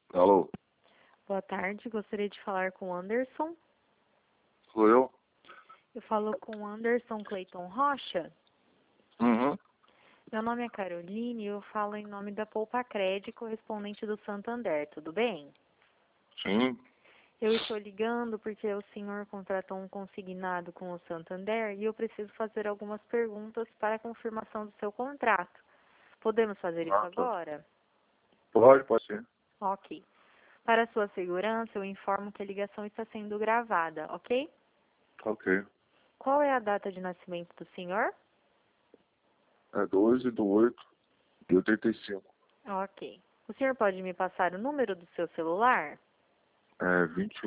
Alô? Boa tarde, gostaria de falar com o Anderson. Sou eu? Eu falo com o Anderson Cleiton Rocha. Uhum. Meu nome é Caroline e eu falo em nome da Poupa Cred, correspondente do Santander, tudo bem? Sim. Eu estou ligando porque o senhor contratou um consignado com o Santander e eu preciso fazer algumas perguntas para a confirmação do seu contrato. Podemos fazer isso Ah, tá. agora? Pode ser. Ok. Para sua segurança, eu informo que a ligação está sendo gravada, ok? Ok. Qual é a data de nascimento do senhor? É 12/8/85. Ok. O senhor pode me passar o número do seu celular? É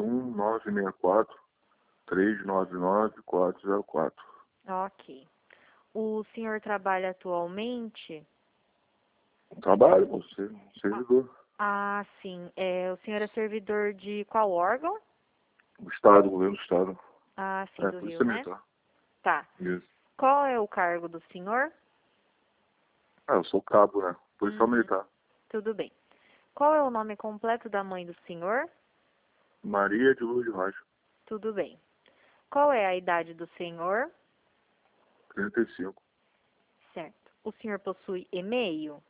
21 964 399 404. Ok. O senhor trabalha atualmente? Trabalho, você, Ah, servidor. sim. O senhor é servidor de qual órgão? O Estado, o governo do Estado. Ah, sim, É, do Rio, Polícia né? Militar. Tá. Isso. Qual é o cargo do senhor? Ah, eu sou cabo, né? Policial Uhum. Militar. Tudo bem. Qual é o nome completo da mãe do senhor? Maria de Luz de Rocha. Tudo bem. Qual é a idade do senhor? 35. Certo. O senhor possui e-mail?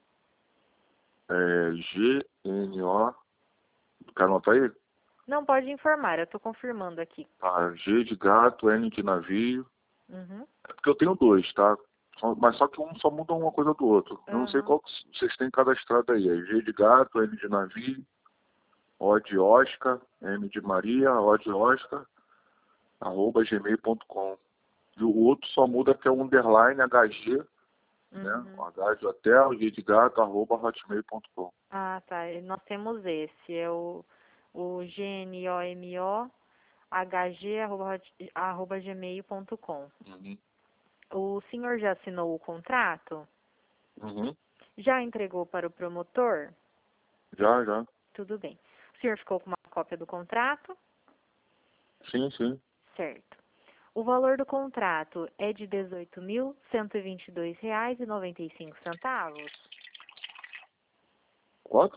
GNO. Quer anotar aí? Não pode informar, eu estou confirmando aqui. Tá, G de gato, N de navio. Uhum. É porque eu tenho dois, tá? Mas só que um só muda uma coisa do outro. Eu não sei Aham. qual que vocês têm cadastrado aí. É G de gato, N de navio, O de Oscar, M de Maria, O de Oscar, @gmail.com. E o outro só muda que é o underline HG, né? Uhum. H de hotel, G de gato, @hotmail.com. Ah, tá. Nós temos esse. É o gnomohg@gmail.com. Uhum. O senhor já assinou o contrato? Uhum. Já entregou para o promotor? Já. Tudo bem. O senhor ficou com uma cópia do contrato? Sim. Certo. O valor do contrato é de R$ 18.122,95. Quanto?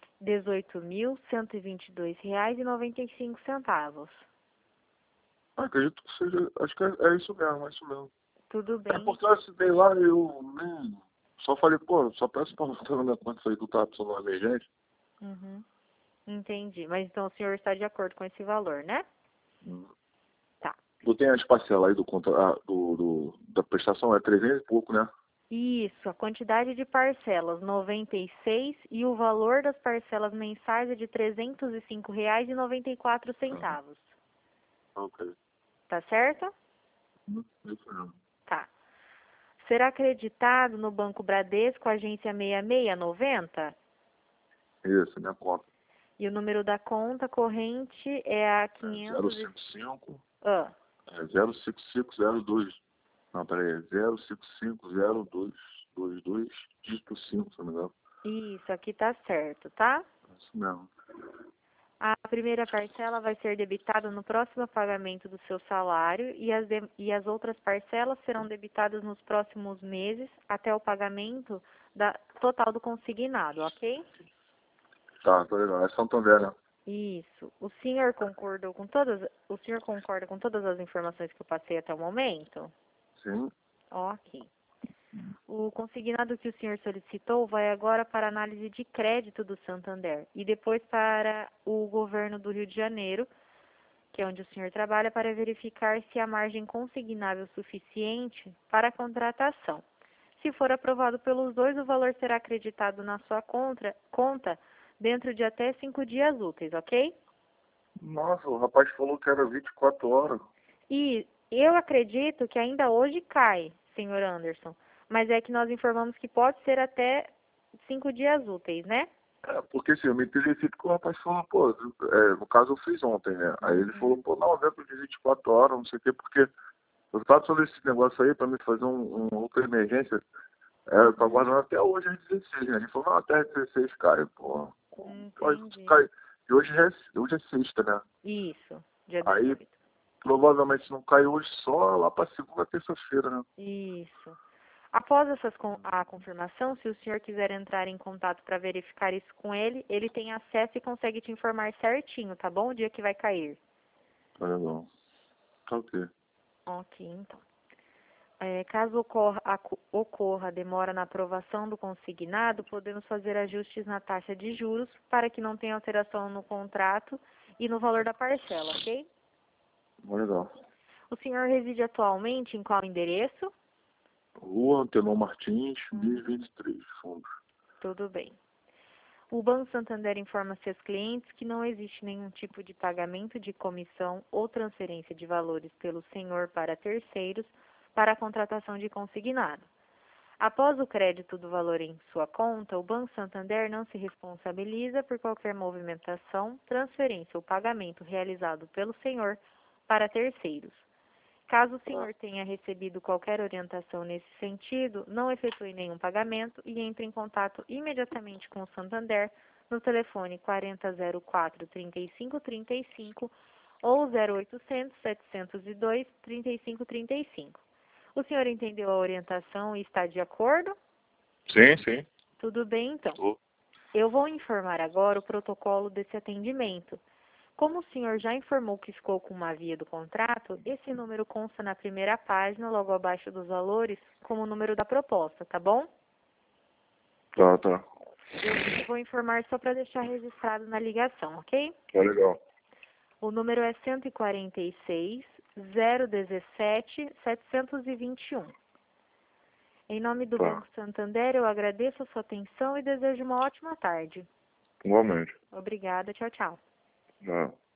R$ 18.122,95. Acredito que seja. Acho que é isso mesmo, é isso mesmo. Tudo É bem? porque eu assinei lá e eu nem. Só falei, pô, só peço pra botar na minha conta isso aí que eu tava precisando de uma emergência. Uhum. Entendi. Mas então o senhor está de acordo com esse valor, né? Hum. Tá. Tu tem as parcelas aí da prestação, é 300 e pouco, né? Isso, a quantidade de parcelas, 96, e o valor das parcelas mensais é de Ah, R$ 305,94. ok. Tá certo? Isso mesmo. Tá. Será acreditado no Banco Bradesco, agência 6690? Isso, minha conta. E o número da conta corrente é a É 500 e... 055, Ah, 05502. Não, peraí, é 0550222, dígito 5, se não me engano. isso, aqui tá certo, tá? É isso mesmo. A primeira parcela vai ser debitada no próximo pagamento do seu salário e as outras parcelas serão debitadas nos próximos meses até o pagamento total do consignado, ok? Tá legal. É Santander, né? Isso. O senhor concorda com todas as informações que eu passei até o momento? Sim. Ok. O consignado que o senhor solicitou vai agora para análise de crédito do Santander e depois para o governo do Rio de Janeiro, que é onde o senhor trabalha, para verificar se há margem consignável suficiente para a contratação. Se for aprovado pelos dois, o valor será acreditado na sua conta dentro de até 5 dias úteis, ok? Nossa, o rapaz falou que era 24 horas. E eu acredito que ainda hoje cai, senhor Anderson, mas é que nós informamos que pode ser até 5 dias úteis, né? É, porque assim, eu me interessei porque o rapaz falou, pô, no caso eu fiz ontem, né? Aí ele falou, Uhum. pô, não, dentro de 24 horas, não sei o quê, porque eu tava sobre esse negócio aí pra me fazer outra emergência. Eu tô Uhum. aguardando até hoje às 16, né? Ele falou, não, até às 16 cai, pô. Entendi. Cai. E hoje é sexta, né? Isso, dia Aí 18. provavelmente não cai hoje só lá pra segunda, terça-feira, né? Isso. Após a confirmação, se o senhor quiser entrar em contato para verificar isso com ele, ele tem acesso e consegue te informar certinho, tá bom? O dia que vai cair. Tá legal. Tá ok. Ok, então. Caso ocorra demora na aprovação do consignado, podemos fazer ajustes na taxa de juros para que não tenha alteração no contrato e no valor da parcela, ok? Legal. O senhor reside atualmente em qual endereço? Rua Antenor Martins, 1023, Fundos. Tudo bem. O Banco Santander informa seus clientes que não existe nenhum tipo de pagamento de comissão ou transferência de valores pelo senhor para terceiros para a contratação de consignado. Após o crédito do valor em sua conta, o Banco Santander não se responsabiliza por qualquer movimentação, transferência ou pagamento realizado pelo senhor para terceiros. Caso o senhor tenha recebido qualquer orientação nesse sentido, não efetue nenhum pagamento e entre em contato imediatamente com o Santander no telefone 4004-3535 ou 0800 702 3535. O senhor entendeu a orientação e está de acordo? Sim, sim. Tudo bem, então. Tô. Eu vou informar agora o protocolo desse atendimento. Como o senhor já informou que ficou com uma via do contrato, esse número consta na primeira página, logo abaixo dos valores, como o número da proposta, tá bom? Tá. Eu vou informar só para deixar registrado na ligação, ok? Tá legal. O número é 146 017 721. Em nome do Tá. Banco Santander, eu agradeço a sua atenção e desejo uma ótima tarde. Igualmente. Obrigada, tchau, tchau. Tá.